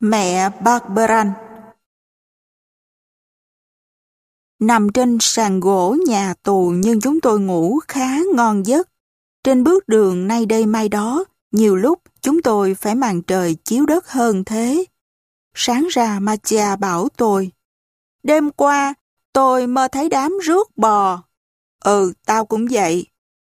Mẹ Barberan. Nằm trên sàn gỗ nhà tù nhưng chúng tôi ngủ khá ngon giấc. Trên bước đường nay đây mai đó, nhiều lúc chúng tôi phải màn trời chiếu đất hơn thế. Sáng ra Matia bảo tôi, đêm qua tôi mơ thấy đám rước bò. Ừ, tao cũng vậy.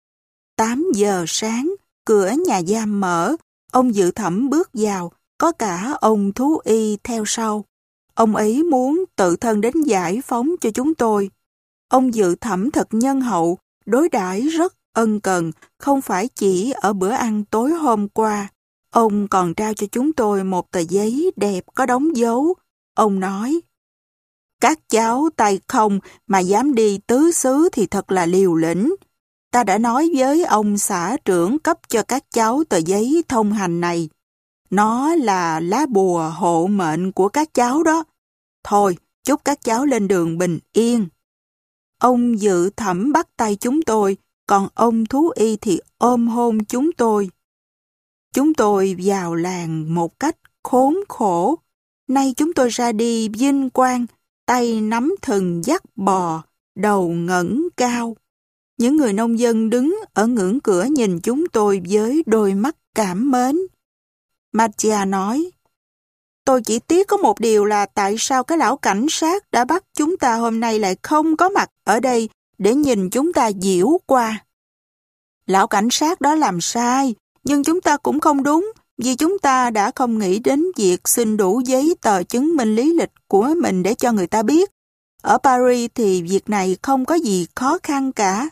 8 giờ sáng, cửa nhà giam mở, ông dự thẩm bước vào, có cả ông thú y theo sau. Ông ấy muốn tự thân đến giải phóng cho chúng tôi. Ông dự thẩm thật nhân hậu, đối đãi rất ân cần, không phải chỉ ở bữa ăn tối hôm qua. Ông còn trao cho chúng tôi một tờ giấy đẹp có đóng dấu. Ông nói, các cháu tay không mà dám đi tứ xứ thì thật là liều lĩnh. Ta đã nói với ông xã trưởng cấp cho các cháu tờ giấy thông hành này. Nó là lá bùa hộ mệnh của các cháu đó. Thôi, chúc các cháu lên đường bình yên. Ông dự thẩm bắt tay chúng tôi, còn ông thú y thì ôm hôn chúng tôi. Chúng tôi vào làng một cách khốn khổ. Nay chúng tôi ra đi vinh quang, tay nắm thừng dắt bò, đầu ngẩng cao. Những người nông dân đứng ở ngưỡng cửa nhìn chúng tôi với đôi mắt cảm mến. Matia nói, tôi chỉ tiếc có một điều là tại sao cái lão cảnh sát đã bắt chúng ta hôm nay lại không có mặt ở đây để nhìn chúng ta diễu qua. Lão cảnh sát đó làm sai, nhưng chúng ta cũng không đúng, vì chúng ta đã không nghĩ đến việc xin đủ giấy tờ chứng minh lý lịch của mình để cho người ta biết. Ở Paris thì việc này không có gì khó khăn cả.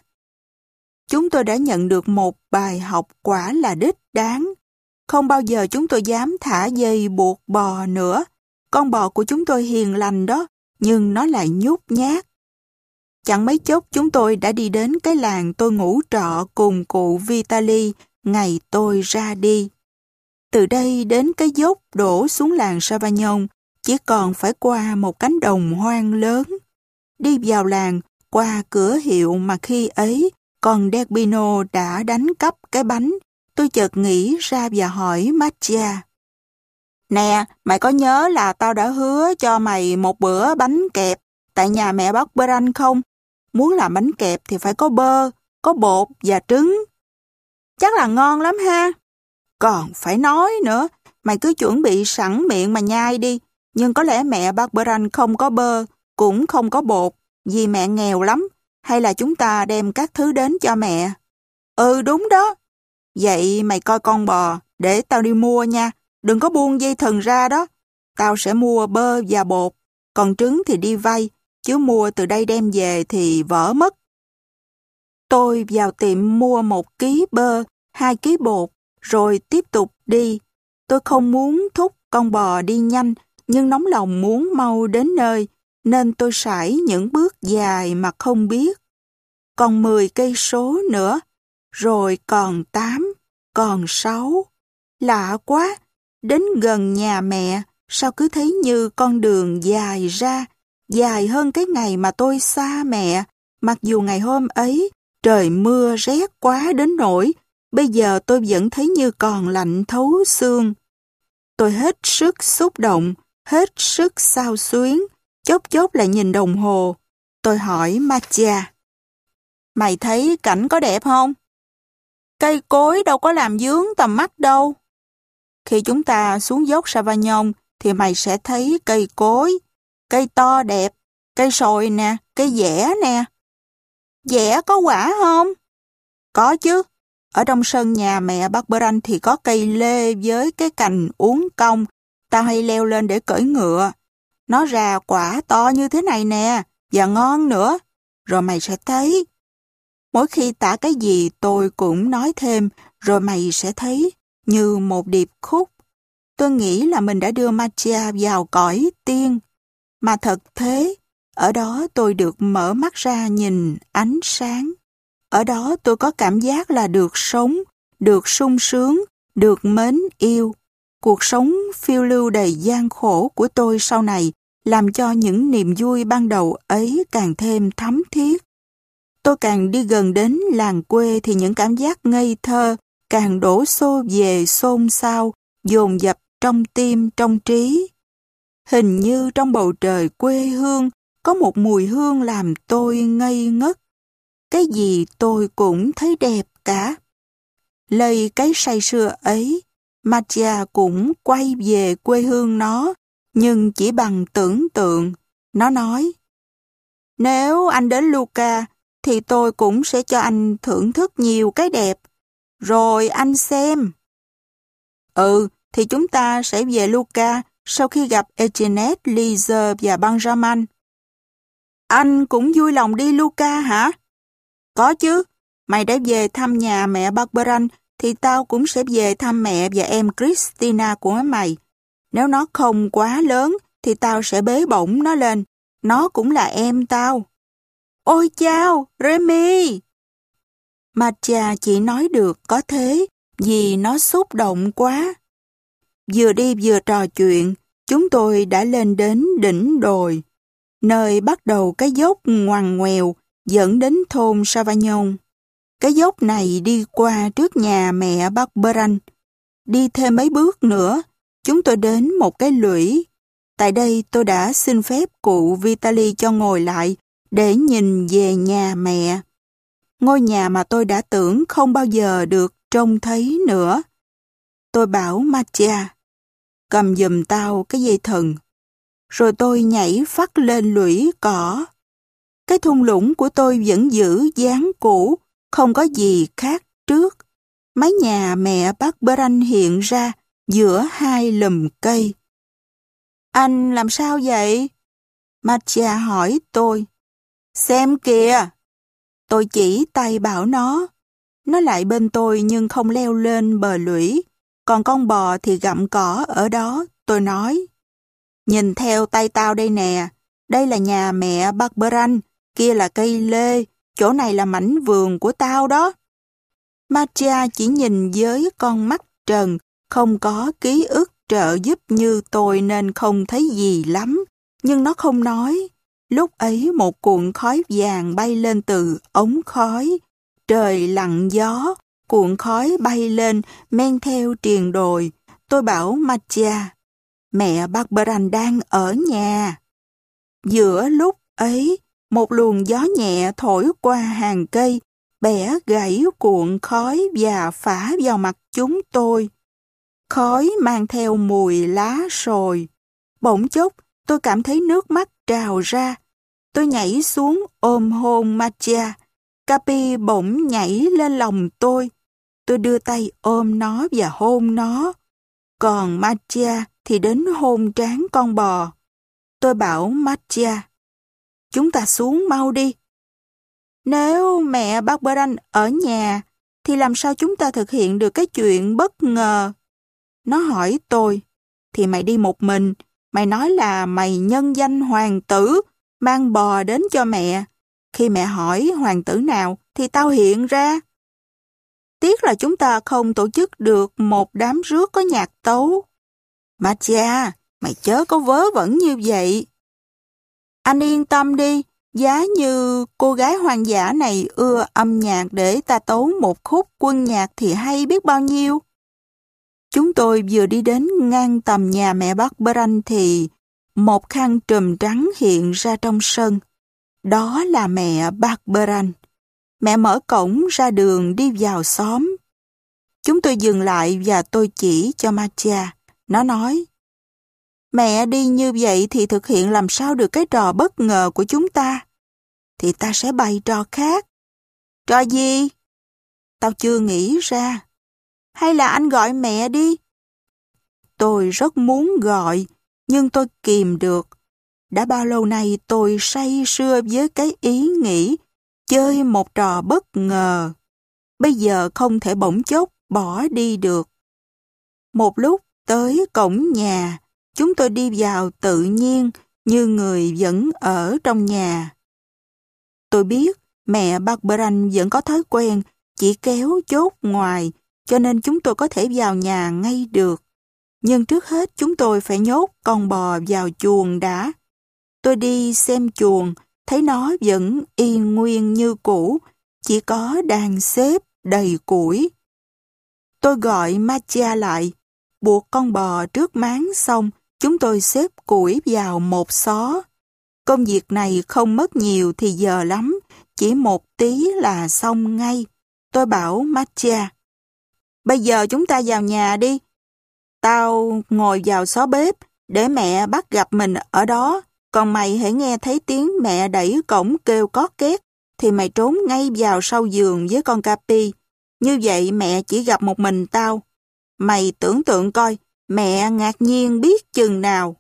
Chúng tôi đã nhận được một bài học quả là đích đáng. Không bao giờ chúng tôi dám thả dây buộc bò nữa. Con bò của chúng tôi hiền lành đó, nhưng nó lại nhút nhát. Chẳng mấy chốc chúng tôi đã đi đến cái làng tôi ngủ trọ cùng cụ Vitali ngày tôi ra đi. Từ đây đến cái dốc đổ xuống làng Savagnon chỉ còn phải qua một cánh đồng hoang lớn. Đi vào làng, qua cửa hiệu mà khi ấy con Derbino đã đánh cắp cái bánh. Tôi chợt nghĩ ra và hỏi Matia. Nè, mày có nhớ là tao đã hứa cho mày một bữa bánh kẹp tại nhà mẹ Barberan không? Muốn làm bánh kẹp thì phải có bơ, có bột và trứng. Chắc là ngon lắm ha. Còn phải nói nữa, mày cứ chuẩn bị sẵn miệng mà nhai đi. Nhưng có lẽ mẹ Barberan không có bơ, cũng không có bột, vì mẹ nghèo lắm. Hay là chúng ta đem các thứ đến cho mẹ? Ừ, đúng đó. Vậy mày coi con bò, để tao đi mua nha. Đừng có buông dây thừng ra đó. Tao sẽ mua bơ và bột, còn trứng thì đi vay, chứ mua từ đây đem về thì vỡ mất. Tôi vào tiệm mua 1 ký bơ, 2 ký bột, rồi tiếp tục đi. Tôi không muốn thúc con bò đi nhanh, nhưng nóng lòng muốn mau đến nơi, nên tôi sải những bước dài mà không biết. Còn 10 cây số nữa, rồi còn 8, còn 6. Lạ quá, đến gần nhà mẹ, sao cứ thấy như con đường dài ra, dài hơn cái ngày mà tôi xa mẹ, mặc dù ngày hôm ấy trời mưa rét quá đến nỗi, bây giờ tôi vẫn thấy như còn lạnh thấu xương. Tôi hết sức xúc động, hết sức xao xuyến, chốc chốc lại nhìn đồng hồ. Tôi hỏi Matia, mày thấy cảnh có đẹp không? Cây cối đâu có làm vướng tầm mắt đâu. Khi chúng ta xuống dốc Savagnon thì mày sẽ thấy cây cối, cây to đẹp, cây sồi nè, cây dẻ nè. Dẻ có quả không? Có chứ. Ở trong sân nhà mẹ Barberan thì có cây lê với cái cành uốn cong. Tao hay leo lên để cưỡi ngựa. Nó ra quả to như thế này nè, và ngon nữa. Rồi mày sẽ thấy. Mỗi khi tả cái gì tôi cũng nói thêm, rồi mày sẽ thấy, như một điệp khúc. Tôi nghĩ là mình đã đưa Matia vào cõi tiên. Mà thật thế, ở đó tôi được mở mắt ra nhìn ánh sáng. Ở đó tôi có cảm giác là được sống, được sung sướng, được mến yêu. Cuộc sống phiêu lưu đầy gian khổ của tôi sau này làm cho những niềm vui ban đầu ấy càng thêm thấm thiết. Tôi càng đi gần đến làng quê thì những cảm giác ngây thơ càng đổ xô về xôn xao, dồn dập trong tim, trong trí. Hình như trong bầu trời quê hương có một mùi hương làm tôi ngây ngất. Cái gì tôi cũng thấy đẹp cả. Lây cái say sưa ấy, Mattia cũng quay về quê hương nó, nhưng chỉ bằng tưởng tượng. Nó nói, nếu anh đến Lucca, thì tôi cũng sẽ cho anh thưởng thức nhiều cái đẹp. Rồi anh xem. Thì chúng ta sẽ về Lucca sau khi gặp Etienne, Lise và Benjamin. Anh cũng vui lòng đi Lucca hả? Có chứ. Mày đã về thăm nhà mẹ Barberan, thì tao cũng sẽ về thăm mẹ và em Christina của mày. Nếu nó không quá lớn, thì tao sẽ bế bổng nó lên. Nó cũng là em tao. Ôi chao, Remy! Mattia chỉ nói được có thế, vì nó xúc động quá. Vừa đi vừa trò chuyện, chúng tôi đã lên đến đỉnh đồi, nơi bắt đầu cái dốc ngoằn ngoèo dẫn đến thôn Savagnon. Cái dốc này đi qua trước nhà mẹ Barberan. Đi thêm mấy bước nữa, chúng tôi đến một cái lũy. Tại đây tôi đã xin phép cụ Vitali cho ngồi lại để nhìn về nhà mẹ. Ngôi nhà mà tôi đã tưởng không bao giờ được trông thấy nữa. Tôi bảo Mattia, cầm giùm tao cái dây thừng. Rồi tôi nhảy phắt lên lũy cỏ. Cái thung lũng của tôi vẫn giữ dáng cũ, không có gì khác trước. Mái nhà mẹ Barberan hiện ra giữa hai lùm cây. Anh làm sao vậy? Mattia hỏi tôi. Xem kìa. Tôi chỉ tay bảo nó. Nó lại bên tôi nhưng không leo lên bờ lũy. Còn con bò thì gặm cỏ ở đó. Tôi nói. Nhìn theo tay tao đây nè. Đây là nhà mẹ Barberan. Kia là cây lê. Chỗ này là mảnh vườn của tao đó. Mattia chỉ nhìn với con mắt trần, không có ký ức trợ giúp như tôi nên không thấy gì lắm. Nhưng nó không nói. Lúc ấy một cuộn khói vàng bay lên từ ống khói. Trời lặng gió, cuộn khói bay lên, men theo triền đồi. Tôi bảo Mattia, mẹ Barberan đang ở nhà. Giữa lúc ấy, một luồng gió nhẹ thổi qua hàng cây, bẻ gãy cuộn khói và phả vào mặt chúng tôi. Khói mang theo mùi lá sồi. Bỗng chốc, tôi cảm thấy nước mắt trào ra. Tôi nhảy xuống ôm hôn Mattia. Capi bỗng nhảy lên lòng tôi. Tôi đưa tay ôm nó và hôn nó. Còn Mattia thì đến hôn trán con bò. Tôi bảo Mattia, chúng ta xuống mau đi. Nếu mẹ Barberan ở nhà, thì làm sao chúng ta thực hiện được cái chuyện bất ngờ? Nó hỏi tôi, thì mày đi một mình, mày nói là mày nhân danh hoàng tử, mang bò đến cho mẹ. Khi mẹ hỏi hoàng tử nào, thì tao hiện ra. Tiếc là chúng ta không tổ chức được một đám rước có nhạc tấu. Mattia, mày chớ có vớ vẩn như vậy. Anh yên tâm đi, giá như cô gái hoang dã này ưa âm nhạc để ta tấu một khúc quân nhạc thì hay biết bao nhiêu. Chúng tôi vừa đi đến ngang tầm nhà mẹ Barberan thì một khăn trùm trắng hiện ra trong sân. Đó là mẹ Barberan. Mẹ mở cổng ra đường đi vào xóm. Chúng tôi dừng lại và tôi chỉ cho Mattia. Nó nói, mẹ đi như vậy thì thực hiện làm sao được cái trò bất ngờ của chúng ta? Thì ta sẽ bày trò khác. Trò gì? Tao chưa nghĩ ra. Hay là anh gọi mẹ đi? Tôi rất muốn gọi, nhưng tôi kìm được. Đã bao lâu nay tôi say sưa với cái ý nghĩ chơi một trò bất ngờ. Bây giờ không thể bỗng chốc bỏ đi được. Một lúc tới cổng nhà, chúng tôi đi vào tự nhiên như người vẫn ở trong nhà. Tôi biết mẹ Barberan vẫn có thói quen chỉ kéo chốt ngoài, cho nên chúng tôi có thể vào nhà ngay được. Nhưng trước hết chúng tôi phải nhốt con bò vào chuồng đã. Tôi đi xem chuồng, thấy nó vẫn y nguyên như cũ, chỉ có đàn xếp đầy củi. Tôi gọi Mattia lại. buộc con bò trước máng xong, chúng tôi xếp củi vào một xó. Công việc này không mất nhiều thì giờ lắm, chỉ một tí là xong ngay. Tôi bảo Mattia, bây giờ chúng ta vào nhà đi. Tao ngồi vào xó bếp, để mẹ bắt gặp mình ở đó. Còn mày hãy nghe thấy tiếng mẹ đẩy cổng kêu cót két, thì mày trốn ngay vào sau giường với con Capi. Như vậy mẹ chỉ gặp một mình tao. Mày tưởng tượng coi, mẹ ngạc nhiên biết chừng nào.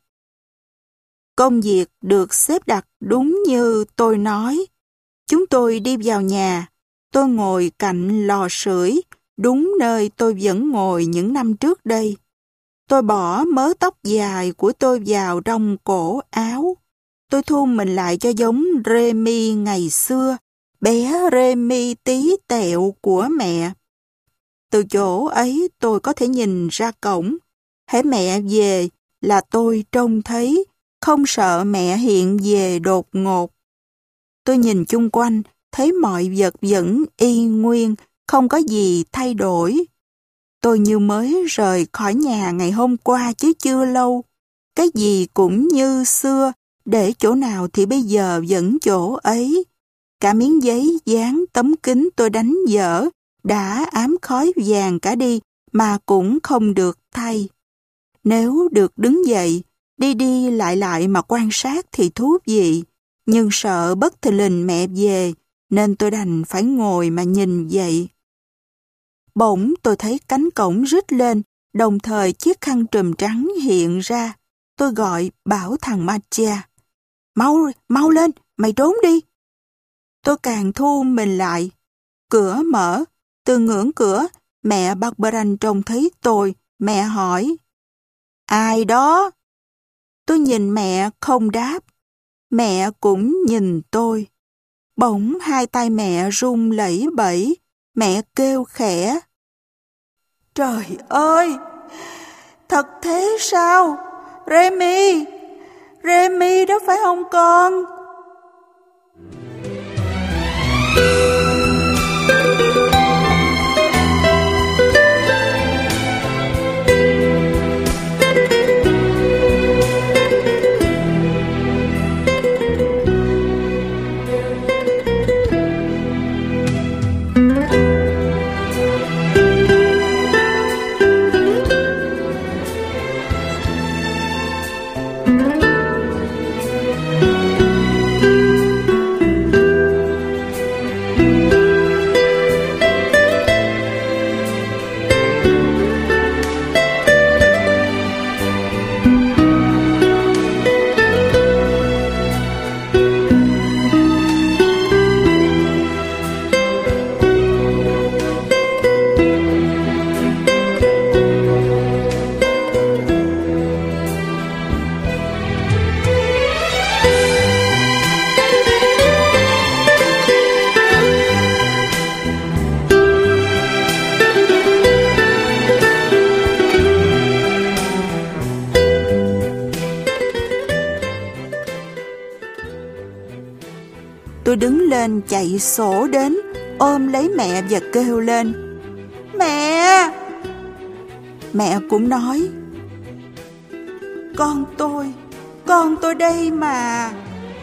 Công việc được xếp đặt đúng như tôi nói. Chúng tôi đi vào nhà. Tôi ngồi cạnh lò sưởi, đúng nơi tôi vẫn ngồi những năm trước đây. Tôi bỏ mớ tóc dài của tôi vào trong cổ áo. Tôi thu mình lại cho giống Remy ngày xưa, bé Remy tí tẹo của mẹ. Từ chỗ ấy tôi có thể nhìn ra cổng. Hễ mẹ về là tôi trông thấy, không sợ mẹ hiện về đột ngột. Tôi nhìn chung quanh, thấy mọi vật vẫn y nguyên, không có gì thay đổi. Tôi như mới rời khỏi nhà ngày hôm qua chứ chưa lâu. Cái gì cũng như xưa, để chỗ nào thì bây giờ vẫn chỗ ấy. Cả miếng giấy dán tấm kính tôi đánh dở, đã ám khói vàng cả đi mà cũng không được thay. Nếu được đứng dậy, đi đi lại mà quan sát thì thú vị, nhưng sợ bất thình lình mẹ về, nên tôi đành phải ngồi mà nhìn vậy. Bỗng tôi thấy cánh cổng rít lên, đồng thời chiếc khăn trùm trắng hiện ra. Tôi gọi bảo thằng Mattia, mau lên, mày trốn đi. Tôi càng thu mình lại. Cửa mở, từ ngưỡng cửa, mẹ Barberin trông thấy tôi, mẹ hỏi, ai đó? Tôi nhìn mẹ không đáp, mẹ cũng nhìn tôi. Bỗng hai tay mẹ run lẩy bẩy, mẹ kêu khẽ, trời ơi, thật thế sao? Remy đó phải không con? Tôi đứng lên chạy sổ đến, ôm lấy mẹ và kêu lên, mẹ! Mẹ cũng nói, con tôi đây mà.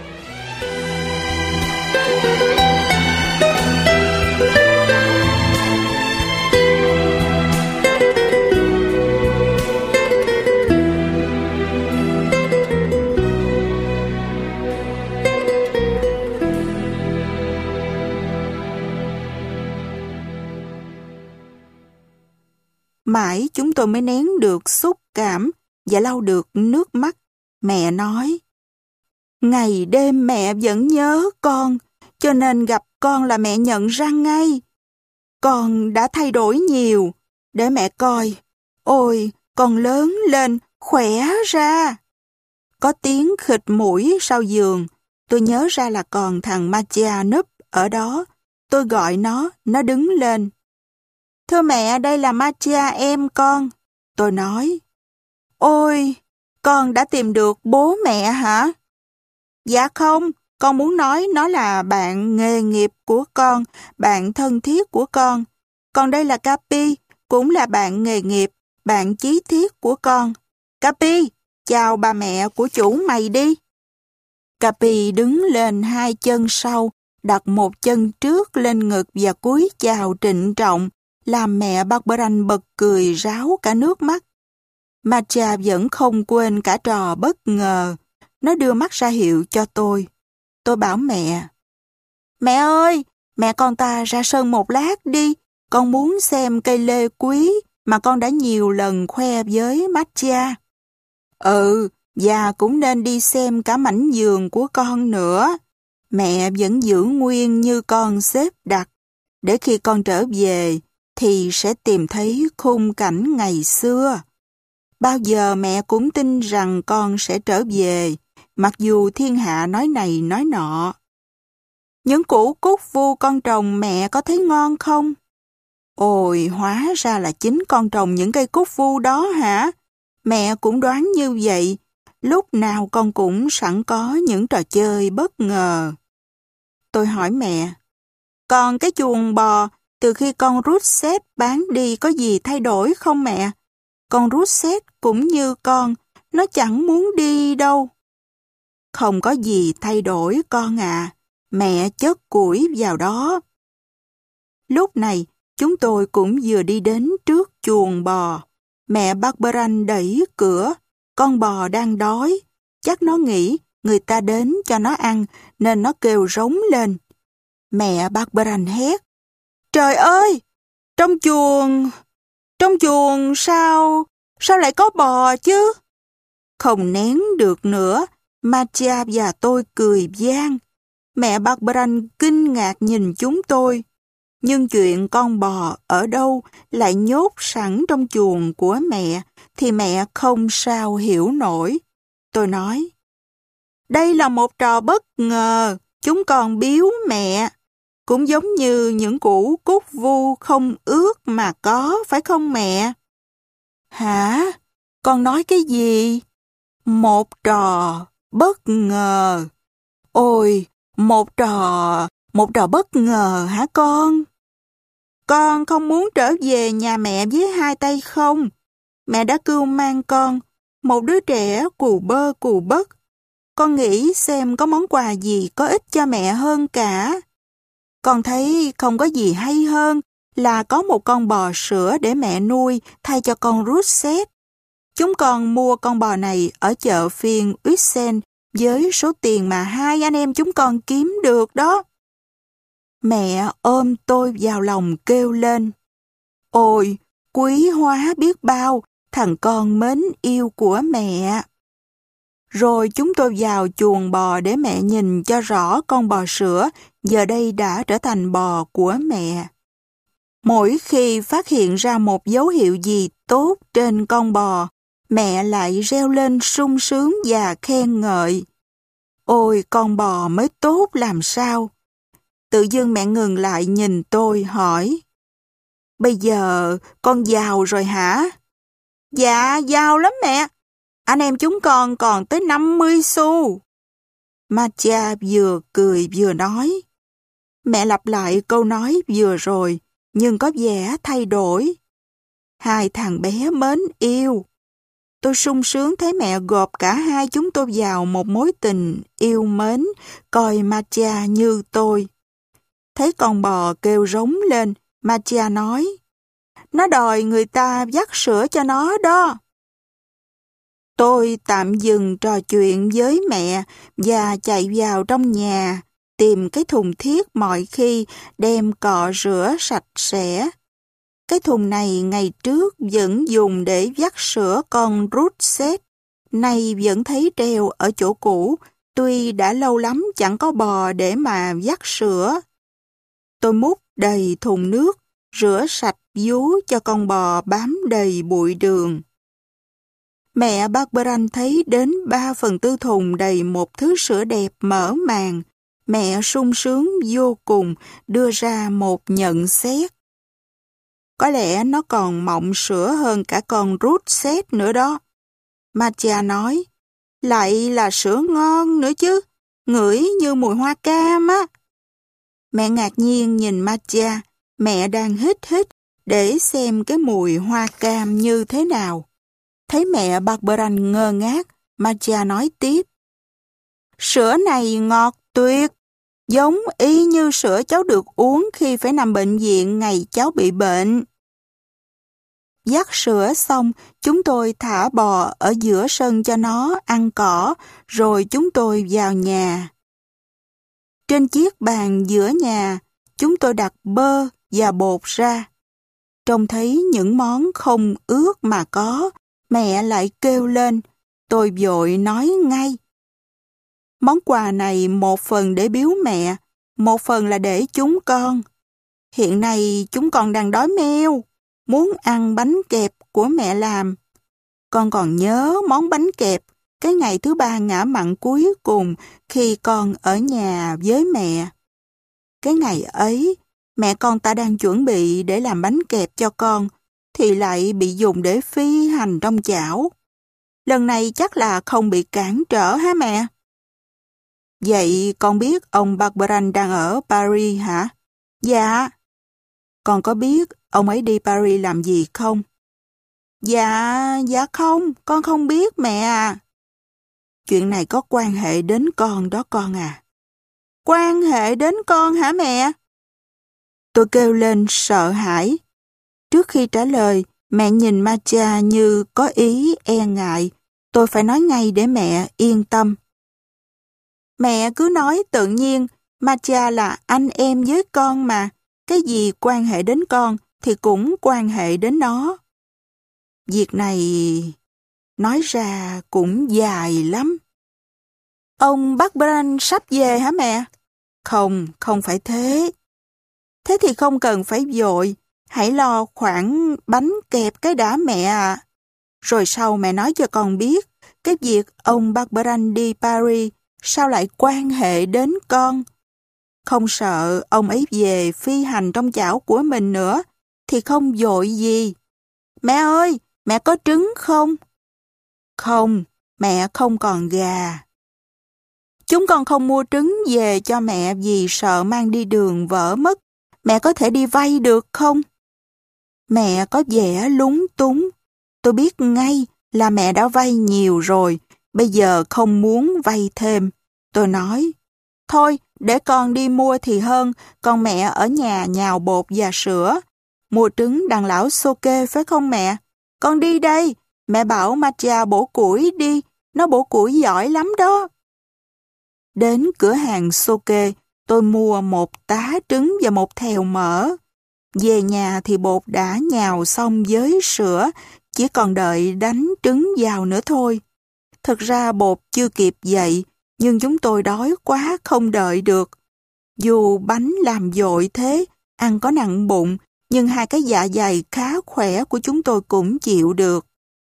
Mãi chúng tôi mới nén được xúc cảm và lau được nước mắt. Mẹ nói, ngày đêm mẹ vẫn nhớ con, cho nên gặp con là mẹ nhận ra ngay. Con đã thay đổi nhiều, để mẹ coi. Ôi, con lớn lên, khỏe ra. Có tiếng khịt mũi sau giường. Tôi nhớ ra là còn thằng Mattia núp ở đó. Tôi gọi nó đứng lên. Thưa mẹ, đây là Mattia em con. Tôi nói, ôi, con đã tìm được bố mẹ hả? Dạ không, con muốn nói nó là bạn nghề nghiệp của con, bạn thân thiết của con. Còn đây là Capi, cũng là bạn nghề nghiệp, bạn chí thiết của con. Capi, chào bà mẹ của chủ mày đi. Capi đứng lên hai chân sau, đặt một chân trước lên ngực và cúi chào trịnh trọng, làm mẹ Barberin bật cười ráo cả nước mắt. Macha vẫn không quên cả trò bất ngờ. Nó đưa mắt ra hiệu cho tôi. Tôi bảo mẹ, mẹ ơi, mẹ con ta ra sân một lát đi, con muốn xem cây lê quý mà con đã nhiều lần khoe với Macha. Ừ, và cũng nên đi xem cả mảnh vườn của con nữa. Mẹ vẫn giữ nguyên như con xếp đặt, để khi con trở về thì sẽ tìm thấy khung cảnh ngày xưa. Bao giờ mẹ cũng tin rằng con sẽ trở về, mặc dù thiên hạ nói này nói nọ. Những củ cúc vu con trồng mẹ có thấy ngon không? Ôi, hóa ra là chính con trồng những cây cúc vu đó hả? Mẹ cũng đoán như vậy, lúc nào con cũng sẵn có những trò chơi bất ngờ. Tôi hỏi mẹ, còn cái chuồng bò từ khi con Rousset bán đi có gì thay đổi không mẹ? Con Rousset cũng như con, nó chẳng muốn đi đâu. Không có gì thay đổi con à, mẹ chất củi vào đó. Lúc này, chúng tôi cũng vừa đi đến trước chuồng bò. Mẹ Barberin đẩy cửa, con bò đang đói. Chắc nó nghĩ người ta đến cho nó ăn, nên nó kêu rống lên. Mẹ Barberin hét, trời ơi, trong chuồng sao lại có bò chứ? Không nén được nữa, Macha và tôi cười vang. Mẹ Barberin kinh ngạc nhìn chúng tôi. Nhưng chuyện con bò ở đâu lại nhốt sẵn trong chuồng của mẹ thì mẹ không sao hiểu nổi. Tôi nói, đây là một trò bất ngờ, chúng con biếu mẹ. Cũng giống như những củ cúc vu không ướt mà có, phải không mẹ? Hả? Con nói cái gì? Một trò bất ngờ. Ôi, một trò bất ngờ hả con? Con không muốn trở về nhà mẹ với hai tay không? Mẹ đã cưu mang con, một đứa trẻ cù bơ cù bất. Con nghĩ xem có món quà gì có ích cho mẹ hơn cả. Con thấy không có gì hay hơn là có một con bò sữa để mẹ nuôi thay cho con Rousset. Chúng con mua con bò này ở chợ phiên Uixen với số tiền mà hai anh em chúng con kiếm được đó. Mẹ ôm tôi vào lòng kêu lên. Ôi, quý hóa biết bao, thằng con mến yêu của mẹ. Rồi chúng tôi vào chuồng bò để mẹ nhìn cho rõ con bò sữa giờ đây đã trở thành bò của mẹ. Mỗi khi phát hiện ra một dấu hiệu gì tốt trên con bò, mẹ lại reo lên sung sướng và khen ngợi. Ôi, con bò mới tốt làm sao? Tự dưng mẹ ngừng lại nhìn tôi hỏi. Bây giờ con giàu rồi hả? Dạ, giàu lắm mẹ. Anh em chúng con còn tới 50 xu. Macha vừa cười vừa nói. Mẹ lặp lại câu nói vừa rồi, nhưng có vẻ thay đổi. Hai thằng bé mến yêu. Tôi sung sướng thấy mẹ gộp cả hai chúng tôi vào một mối tình yêu mến, coi Macha như tôi. Thấy con bò kêu rống lên, Macha nói, nó đòi người ta vắt sữa cho nó đó. Tôi tạm dừng trò chuyện với mẹ và chạy vào trong nhà, tìm cái thùng thiết mọi khi đem cọ rửa sạch sẽ. Cái thùng này ngày trước vẫn dùng để vắt sữa con Rousset, nay vẫn thấy treo ở chỗ cũ, tuy đã lâu lắm chẳng có bò để mà vắt sữa. Tôi múc đầy thùng nước, rửa sạch vú cho con bò bám đầy bụi đường. Mẹ Barberin thấy đến 3/4 thùng đầy một thứ sữa đẹp mở màn. Mẹ sung sướng vô cùng đưa ra một nhận xét. Có lẽ nó còn mọng sữa hơn cả con Rousset nữa đó. Macha nói, lại là sữa ngon nữa chứ, ngửi như mùi hoa cam á. Mẹ ngạc nhiên nhìn Macha, mẹ đang hít để xem cái mùi hoa cam như thế nào. Thấy mẹ Barberin ngơ ngác, Marcia nói tiếp. Sữa này ngọt tuyệt, giống y như sữa cháu được uống khi phải nằm bệnh viện ngày cháu bị bệnh. Dắt sữa xong, chúng tôi thả bò ở giữa sân cho nó ăn cỏ, rồi chúng tôi vào nhà. Trên chiếc bàn giữa nhà, chúng tôi đặt bơ và bột ra. Trông thấy những món không ước mà có, mẹ lại kêu lên, tôi vội nói ngay. Món quà này một phần để biếu mẹ, một phần là để chúng con. Hiện nay chúng con đang đói meo, muốn ăn bánh kẹp của mẹ làm. Con còn nhớ món bánh kẹp cái ngày thứ 3 ngã mặn cuối cùng khi con ở nhà với mẹ. Cái ngày ấy, mẹ con ta đang chuẩn bị để làm bánh kẹp cho con, thì lại bị dùng để phi hành trong chảo. Lần này chắc là không bị cản trở hả mẹ? Vậy con biết ông Barberin đang ở Paris hả? Dạ. Con có biết ông ấy đi Paris làm gì không? Dạ không, con không biết mẹ à. Chuyện này có quan hệ đến con đó con à. Quan hệ đến con hả mẹ? Tôi kêu lên sợ hãi. Trước khi trả lời, mẹ nhìn Marcia như có ý e ngại. Tôi phải nói ngay để mẹ yên tâm. Mẹ cứ nói tự nhiên, Marcia là anh em với con mà. Cái gì quan hệ đến con thì cũng quan hệ đến nó. Việc này nói ra cũng dài lắm. Ông Barberin sắp về hả mẹ? Không phải thế. Thế thì không cần phải vội. Hãy lo khoản bánh kẹp cái đã mẹ ạ. Rồi sau mẹ nói cho con biết cái việc ông Barberin đi Paris sao lại quan hệ đến con. Không sợ ông ấy về phi hành trong chảo của mình nữa thì không vội gì. Mẹ ơi, mẹ có trứng không? Không, mẹ không còn gà. Chúng con không mua trứng về cho mẹ vì sợ mang đi đường vỡ mất. Mẹ có thể đi vay được không? Mẹ có vẻ lúng túng. Tôi biết ngay là mẹ đã vay nhiều rồi, bây giờ không muốn vay thêm. Tôi nói, thôi để con đi mua thì hơn, còn mẹ ở nhà nhào bột và sữa. Mua trứng đằng lão Soke phải không mẹ? Con đi đây, mẹ bảo Marcia bổ củi đi, nó bổ củi giỏi lắm đó. Đến cửa hàng Soke, tôi mua một tá trứng và một thèo mỡ. Về nhà thì bột đã nhào xong với sữa, chỉ còn đợi đánh trứng vào nữa thôi. Thực ra bột chưa kịp dậy, nhưng chúng tôi đói quá không đợi được. Dù bánh làm dội thế, ăn có nặng bụng, nhưng hai cái dạ dày khá khỏe của chúng tôi cũng chịu được.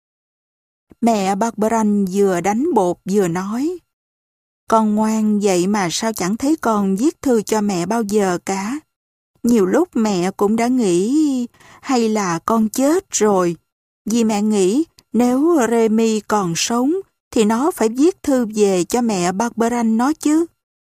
Mẹ Barberin vừa đánh bột vừa nói, con ngoan vậy mà sao chẳng thấy con viết thư cho mẹ bao giờ cả. Nhiều lúc mẹ cũng đã nghĩ hay là con chết rồi. Vì mẹ nghĩ nếu Remy còn sống thì nó phải viết thư về cho mẹ Barberin nó chứ.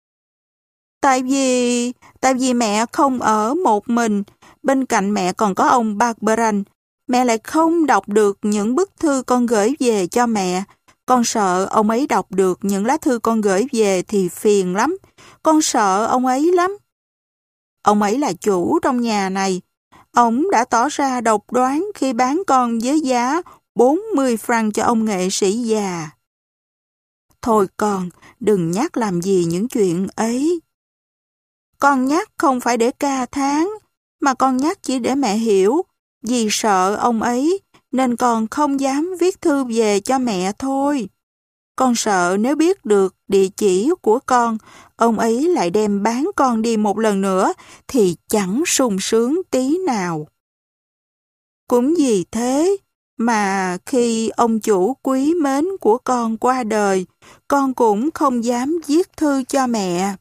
Tại vì mẹ không ở một mình, bên cạnh mẹ còn có ông Barberin. Mẹ lại không đọc được những bức thư con gửi về cho mẹ. Con sợ ông ấy đọc được những lá thư con gửi về thì phiền lắm. Con sợ ông ấy lắm. Ông ấy là chủ trong nhà này. Ông đã tỏ ra độc đoán khi bán con với giá 40 franc cho ông nghệ sĩ già. Thôi con, đừng nhắc làm gì những chuyện ấy. Con nhắc không phải để ca thán, mà con nhắc chỉ để mẹ hiểu. Vì sợ ông ấy, nên con không dám viết thư về cho mẹ thôi. Con sợ nếu biết được địa chỉ của con, ông ấy lại đem bán con đi một lần nữa, thì chẳng sung sướng tí nào. Cũng vì thế mà khi ông chủ quý mến của con qua đời, con cũng không dám viết thư cho mẹ.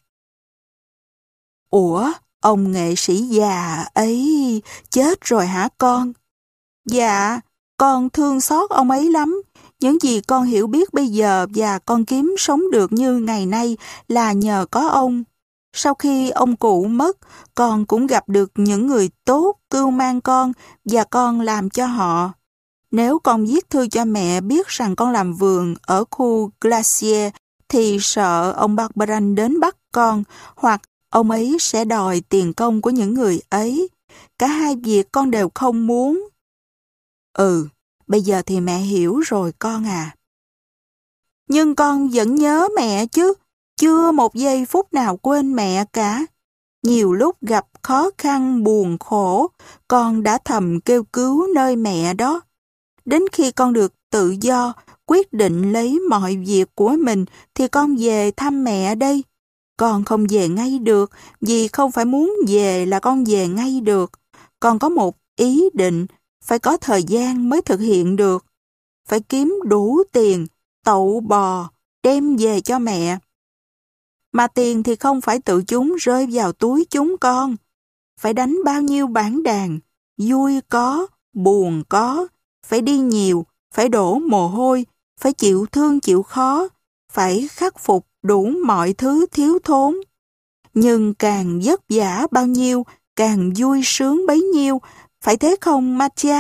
Ủa, ông nghệ sĩ già ấy chết rồi hả con? Dạ, con thương xót ông ấy lắm. Những gì con hiểu biết bây giờ và con kiếm sống được như ngày nay là nhờ có ông. Sau khi ông cụ mất, con cũng gặp được những người tốt cưu mang con và con làm cho họ. Nếu con viết thư cho mẹ biết rằng con làm vườn ở khu Glacier thì sợ ông Barberan đến bắt con, hoặc ông ấy sẽ đòi tiền công của những người ấy. Cả hai việc con đều không muốn. Ừ, bây giờ thì mẹ hiểu rồi con à. Nhưng con vẫn nhớ mẹ chứ, chưa một giây phút nào quên mẹ cả. Nhiều lúc gặp khó khăn buồn khổ, con đã thầm kêu cứu nơi mẹ đó. Đến khi con được tự do, quyết định lấy mọi việc của mình thì con về thăm mẹ đây. Con không về ngay được, vì không phải muốn về là con về ngay được. Con có một ý định, phải có thời gian mới thực hiện được. Phải kiếm đủ tiền, tậu bò, đem về cho mẹ. Mà tiền thì không phải tự chúng rơi vào túi chúng con. Phải đánh bao nhiêu bản đàn, vui có, buồn có, phải đi nhiều, phải đổ mồ hôi, phải chịu thương chịu khó, phải khắc phục đủ mọi thứ thiếu thốn. Nhưng càng vất vả bao nhiêu, càng vui sướng bấy nhiêu, phải thế không Mattia?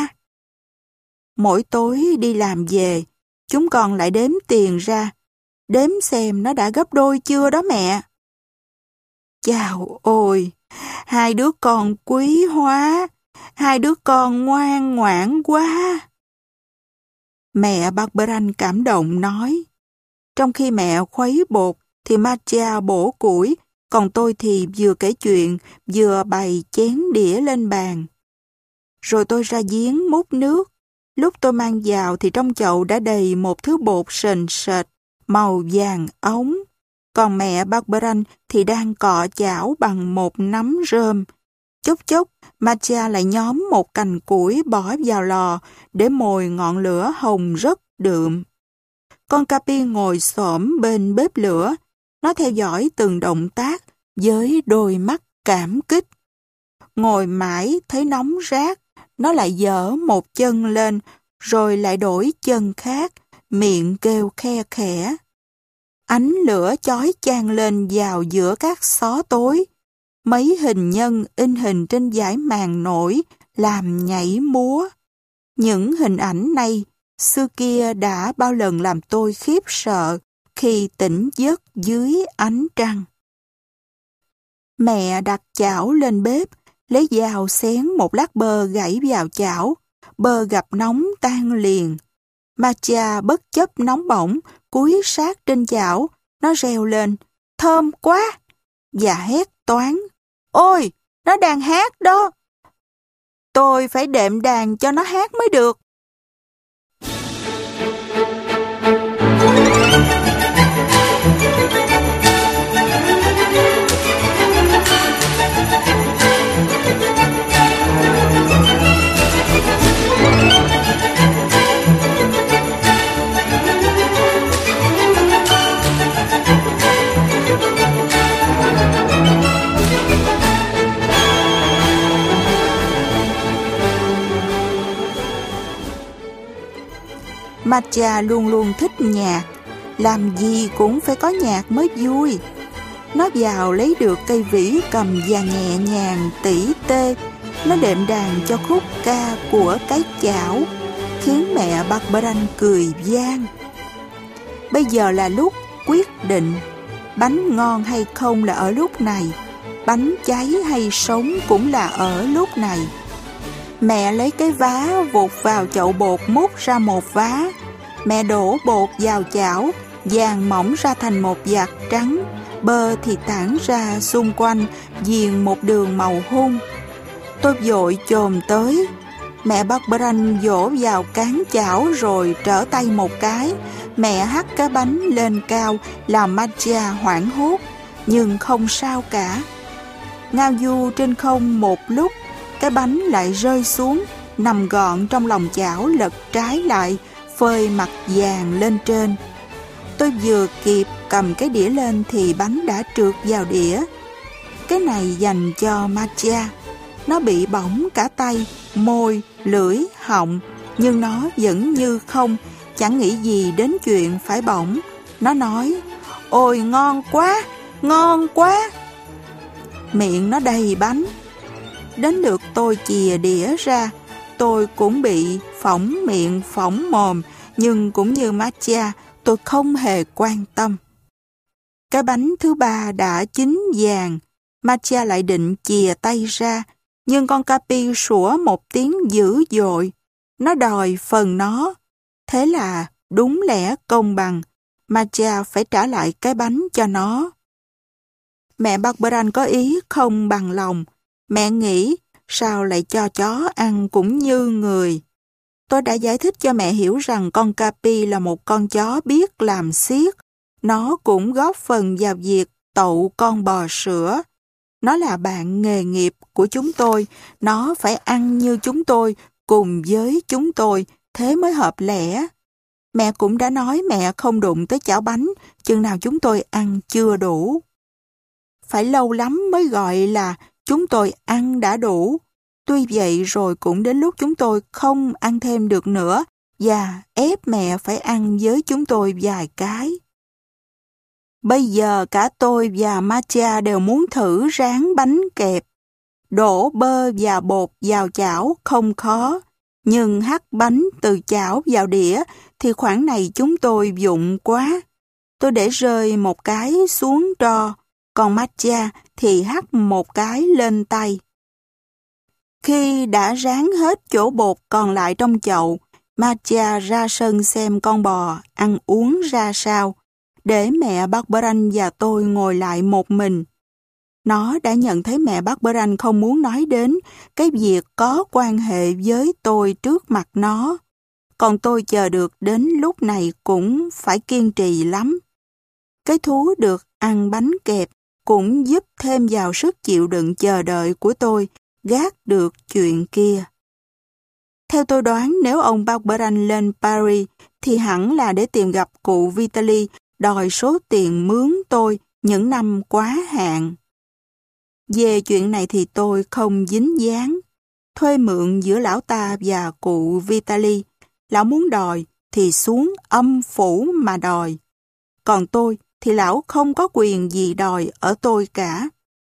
Mỗi tối đi làm về, chúng con lại đếm tiền ra, đếm xem nó đã gấp đôi chưa đó mẹ. Chào ôi, hai đứa con quý hóa, hai đứa con ngoan ngoãn quá. Mẹ Barberan cảm động nói. Trong khi mẹ khuấy bột thì Mattia bổ củi, còn tôi thì vừa kể chuyện, vừa bày chén đĩa lên bàn. Rồi tôi ra giếng múc nước. Lúc tôi mang vào thì trong chậu đã đầy một thứ bột sền sệt, màu vàng ống. Còn mẹ Barberan thì đang cọ chảo bằng một nắm rơm. Chốc chốc, Mattia lại nhóm một cành củi bỏ vào lò để mồi ngọn lửa hồng rất đượm. Con Capi ngồi xổm bên bếp lửa. Nó theo dõi từng động tác với đôi mắt cảm kích. Ngồi mãi thấy nóng rát, nó lại giở một chân lên, rồi lại đổi chân khác, miệng kêu khe khẽ. Ánh lửa chói chang lên vào giữa các xó tối. Mấy hình nhân in hình trên dải màn nổi làm nhảy múa. Những hình ảnh này, xưa kia đã bao lần làm tôi khiếp sợ khi tỉnh giấc dưới ánh trăng. Mẹ đặt chảo lên bếp, lấy dao xén một lát bơ gãy vào chảo. Bơ gặp nóng tan liền. Mattia bất chấp nóng bỏng, cúi sát trên chảo. Nó reo lên, thơm quá, và hét toáng. Ôi, nó đang hát đó. Tôi phải đệm đàn cho nó hát mới được. Mattia luôn luôn thích nhạc, làm gì cũng phải có nhạc mới vui. Nó vào lấy được cây vĩ cầm và nhẹ nhàng tỉ tê, nó đệm đàn cho khúc ca của cái chảo, khiến mẹ Barberan cười vang. Bây giờ là lúc quyết định, bánh ngon hay không là ở lúc này, bánh cháy hay sống cũng là ở lúc này. Mẹ lấy cái vá vụt vào chậu bột múc ra một vá. Mẹ đổ bột vào chảo, vàng mỏng ra thành một vạt trắng, bơ thì tản ra xung quanh, viền một đường màu hung. Tôi vội chồm tới. Mẹ Barberan vỗ vào cán chảo rồi trở tay một cái. Mẹ hất cái bánh lên cao làm Mattia hoảng hốt, nhưng không sao cả. Ngao du trên không một lúc, cái bánh lại rơi xuống, nằm gọn trong lòng chảo lật trái lại, phơi mặt vàng lên trên. Tôi vừa kịp cầm cái đĩa lên thì bánh đã trượt vào đĩa. Cái này dành cho Mattia. Nó bị bỏng cả tay, môi, lưỡi, họng, nhưng nó vẫn như không, chẳng nghĩ gì đến chuyện phải bỏng. Nó nói, ôi ngon quá, ngon quá. miệng nó đầy bánh. Đến lượt tôi chìa đĩa ra, tôi cũng bị phỏng miệng phỏng mồm, nhưng cũng như Matcha, tôi không hề quan tâm. Cái bánh thứ ba đã chín vàng, Matcha lại định chìa tay ra, nhưng con Capi sủa một tiếng dữ dội. Nó đòi phần nó. Thế là đúng lẽ công bằng, Matcha phải trả lại cái bánh cho nó. Mẹ Barberan có ý không bằng lòng. Mẹ nghĩ sao lại cho chó ăn cũng như người. Tôi đã giải thích cho mẹ hiểu rằng con Capi là một con chó biết làm xiếc. Nó cũng góp phần vào việc tậu con bò sữa. Nó là bạn nghề nghiệp của chúng tôi. Nó phải ăn như chúng tôi, cùng với chúng tôi, thế mới hợp lẽ. Mẹ cũng đã nói mẹ không đụng tới chảo bánh, chừng nào chúng tôi ăn chưa đủ. Phải lâu lắm mới gọi là chúng tôi ăn đã đủ. Tuy vậy rồi cũng đến lúc chúng tôi không ăn thêm được nữa và ép mẹ phải ăn với chúng tôi vài cái. Bây giờ cả tôi và Matcha đều muốn thử rán bánh kẹp. Đổ bơ và bột vào chảo không khó, nhưng hắt bánh từ chảo vào đĩa thì khoản này chúng tôi vụng quá. Tôi để rơi một cái xuống tro, còn Matcha thì hắt một cái lên tay. Khi đã rán hết chỗ bột còn lại trong chậu, Matcha ra sân xem con bò ăn uống ra sao, để mẹ Barberan và tôi ngồi lại một mình. Nó đã nhận thấy mẹ Barberan không muốn nói đến cái việc có quan hệ với tôi trước mặt nó. Còn tôi chờ được đến lúc này cũng phải kiên trì lắm. Cái thú được ăn bánh kẹp cũng giúp thêm vào sức chịu đựng chờ đợi của tôi gác được chuyện kia. Theo tôi đoán nếu ông Barberan lên Paris thì hẳn là để tìm gặp cụ Vitaly đòi số tiền mướn tôi những năm quá hạn. Về chuyện này thì tôi không dính dáng. Thuê mượn giữa lão ta và cụ Vitaly. Lão muốn đòi thì xuống âm phủ mà đòi. Còn tôi thì lão không có quyền gì đòi ở tôi cả.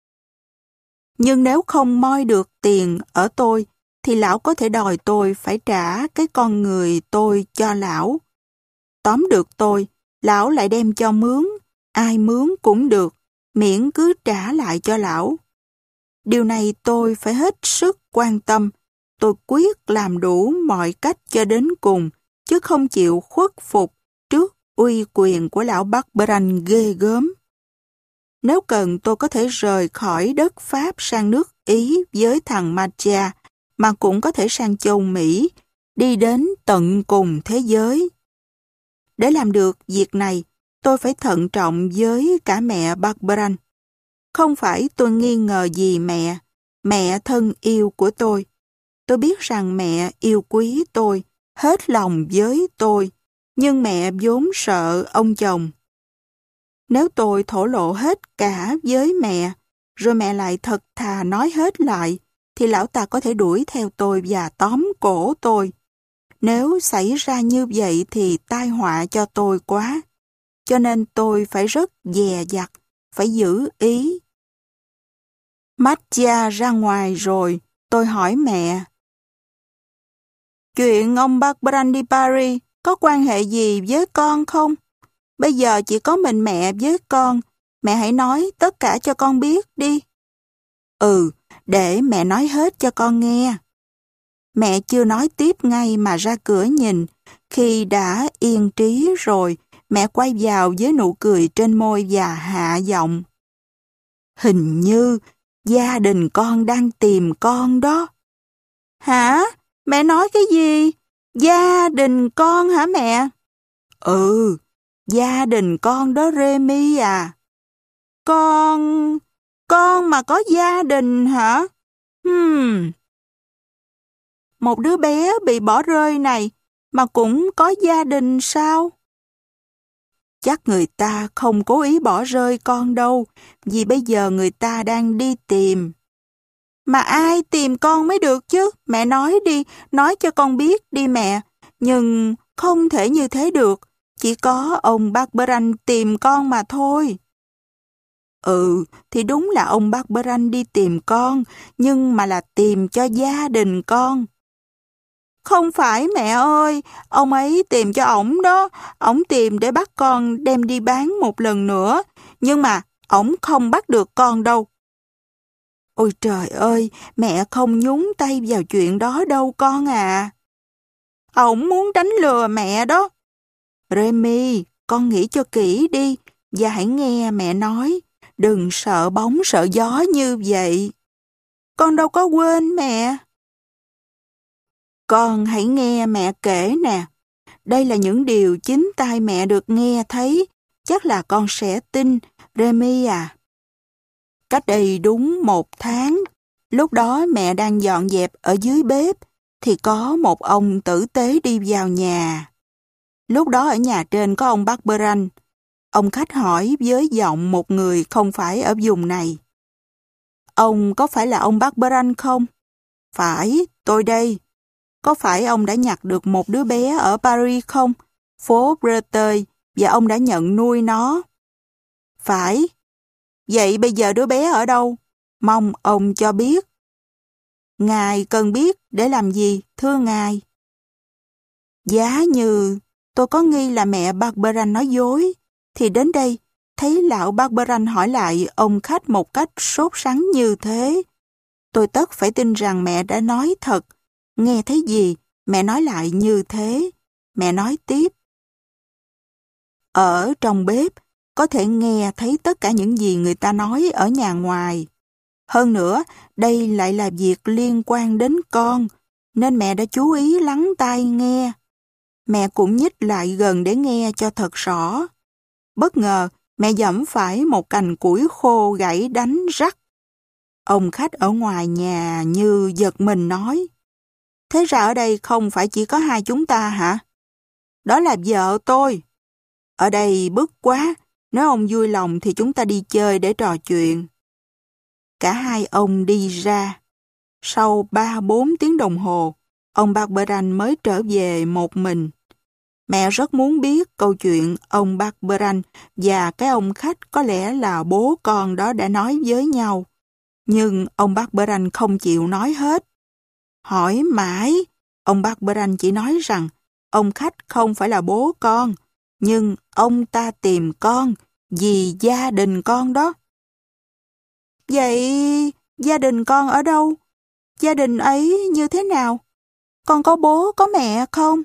Nhưng nếu không moi được tiền ở tôi thì lão có thể đòi tôi phải trả cái con người tôi cho lão. Tóm được tôi, lão lại đem cho mướn, ai mướn cũng được, miễn cứ trả lại cho lão. Điều này tôi phải hết sức quan tâm. Tôi quyết làm đủ mọi cách cho đến cùng, chứ không chịu khuất phục trước uy quyền của lão Barberan ghê gớm. Nếu cần tôi có thể rời khỏi đất Pháp sang nước Ý với thằng Matcha, mà cũng có thể sang châu Mỹ, đi đến tận cùng thế giới. Để làm được việc này, tôi phải thận trọng với cả mẹ Barberan. Không phải tôi nghi ngờ gì mẹ thân yêu của tôi. Tôi biết rằng mẹ yêu quý tôi, hết lòng với tôi, nhưng mẹ vốn sợ ông chồng. Nếu tôi thổ lộ hết cả với mẹ, rồi mẹ lại thật thà nói hết lại, thì lão ta có thể đuổi theo tôi và tóm cổ tôi. Nếu xảy ra như vậy thì tai họa cho tôi quá. Cho nên tôi phải rất dè dặt, phải giữ ý. Matcha ra ngoài rồi, tôi hỏi mẹ. Chuyện ông Barberan đi Paris có quan hệ gì với con không? Bây giờ chỉ có mình mẹ với con. Mẹ hãy nói tất cả cho con biết đi. Ừ, để mẹ nói hết cho con nghe. Mẹ chưa nói tiếp ngay mà ra cửa nhìn. Khi đã yên trí rồi, mẹ quay vào với nụ cười trên môi và hạ giọng. Hình như gia đình con đang tìm con đó. Hả? Mẹ nói cái gì? Gia đình con hả mẹ? Ừ, gia đình con đó Remy à. Con mà có gia đình hả? Một đứa bé bị bỏ rơi này mà cũng có gia đình sao? Chắc người ta không cố ý bỏ rơi con đâu, vì bây giờ người ta đang đi tìm. Mà ai tìm con mới được chứ? Mẹ nói đi, nói cho con biết đi mẹ. Nhưng không thể như thế được, chỉ có ông Barberan tìm con mà thôi. Thì đúng là ông Barberan đi tìm con, nhưng mà là tìm cho gia đình con. Không phải mẹ ơi, ông ấy tìm cho ổng đó, ổng tìm để bắt con đem đi bán một lần nữa, nhưng mà ổng không bắt được con đâu. Ôi trời ơi, mẹ không nhúng tay vào chuyện đó đâu con à. Ổng muốn đánh lừa mẹ đó. Remy, con nghĩ cho kỹ đi, và hãy nghe mẹ nói, đừng sợ bóng sợ gió như vậy. Con đâu có quên mẹ. Con hãy nghe mẹ kể nè. Đây là những điều chính tai mẹ được nghe thấy. Chắc là con sẽ tin, Remy à. Cách đây đúng 1 tháng, lúc đó mẹ đang dọn dẹp ở dưới bếp, thì có một ông tử tế đi vào nhà. Lúc đó ở nhà trên có ông Barberan. Ông khách hỏi với giọng một người không phải ở vùng này. Ông có phải là ông Barberan không? Phải, tôi đây. Có phải ông đã nhặt được một đứa bé ở Paris không? Phố Breteuil, và ông đã nhận nuôi nó. Phải. Vậy bây giờ đứa bé ở đâu? Mong ông cho biết. Ngài cần biết để làm gì, thưa ngài? Giá như tôi có nghi là mẹ Barberan nói dối, thì đến đây thấy lão Barberan hỏi lại ông khách một cách sốt sắng như thế. Tôi tất phải tin rằng mẹ đã nói thật. Nghe thấy gì, mẹ nói lại như thế. Mẹ nói tiếp. Ở trong bếp, có thể nghe thấy tất cả những gì người ta nói ở nhà ngoài. Hơn nữa, đây lại là việc liên quan đến con, nên mẹ đã chú ý lắng tai nghe. Mẹ cũng nhích lại gần để nghe cho thật rõ. Bất ngờ, mẹ giẫm phải một cành củi khô gãy đánh rắc. Ông khách ở ngoài nhà như giật mình nói. Thế ra ở đây không phải chỉ có hai chúng ta hả? Đó là vợ tôi. Ở đây bức quá, nếu ông vui lòng thì chúng ta đi chơi để trò chuyện. Cả hai ông đi ra. Sau 3-4 tiếng đồng hồ, ông Barberan mới trở về một mình. Mẹ rất muốn biết câu chuyện ông Barberan và cái ông khách có lẽ là bố con đó đã nói với nhau. Nhưng ông Barberan không chịu nói hết. Hỏi mãi, ông Barberan chỉ nói rằng ông khách không phải là bố con, nhưng ông ta tìm con vì gia đình con đó. Vậy gia đình con ở đâu? Gia đình ấy như thế nào? Con có bố có mẹ không?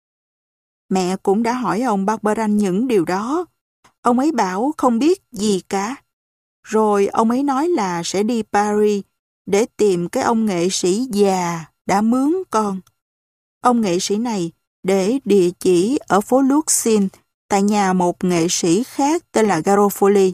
Mẹ cũng đã hỏi ông Barberan những điều đó. Ông ấy bảo không biết gì cả. Rồi ông ấy nói là sẽ đi Paris để tìm cái ông nghệ sĩ già đã mướn con. Ông nghệ sĩ này để địa chỉ ở phố Luxin tại nhà một nghệ sĩ khác tên là Garofoli.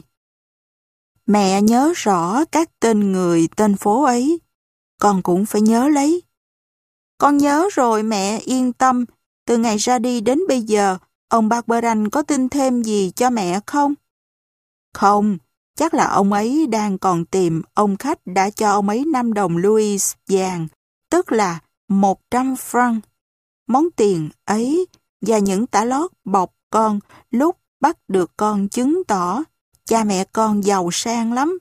Mẹ nhớ rõ các tên người tên phố ấy. Con cũng phải nhớ lấy. Con nhớ rồi mẹ yên tâm. Từ ngày ra đi đến bây giờ, ông Barberan có tin thêm gì cho mẹ không? Không, chắc là ông ấy đang còn tìm ông khách đã cho ông ấy 5 đồng Louis vàng, tức là 100 franc. Món tiền ấy và những tả lót bọc con lúc bắt được con chứng tỏ cha mẹ con giàu sang lắm.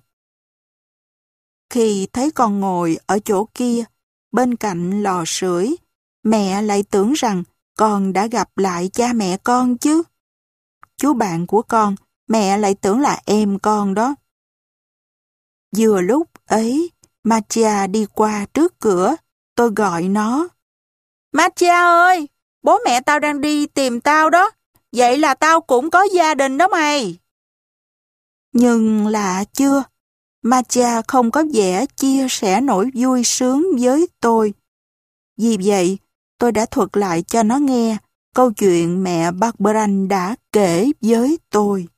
Khi thấy con ngồi ở chỗ kia, bên cạnh lò sưởi, mẹ lại tưởng rằng con đã gặp lại cha mẹ con chứ. Chú bạn của con, mẹ lại tưởng là em con đó. Vừa lúc ấy, Matia đi qua trước cửa, tôi gọi nó. Matia ơi, bố mẹ tao đang đi tìm tao đó. Vậy là tao cũng có gia đình đó mày. Nhưng lạ chưa, Matia không có vẻ chia sẻ nỗi vui sướng với tôi. Vì vậy, tôi đã thuật lại cho nó nghe câu chuyện mẹ Barberan đã kể với tôi.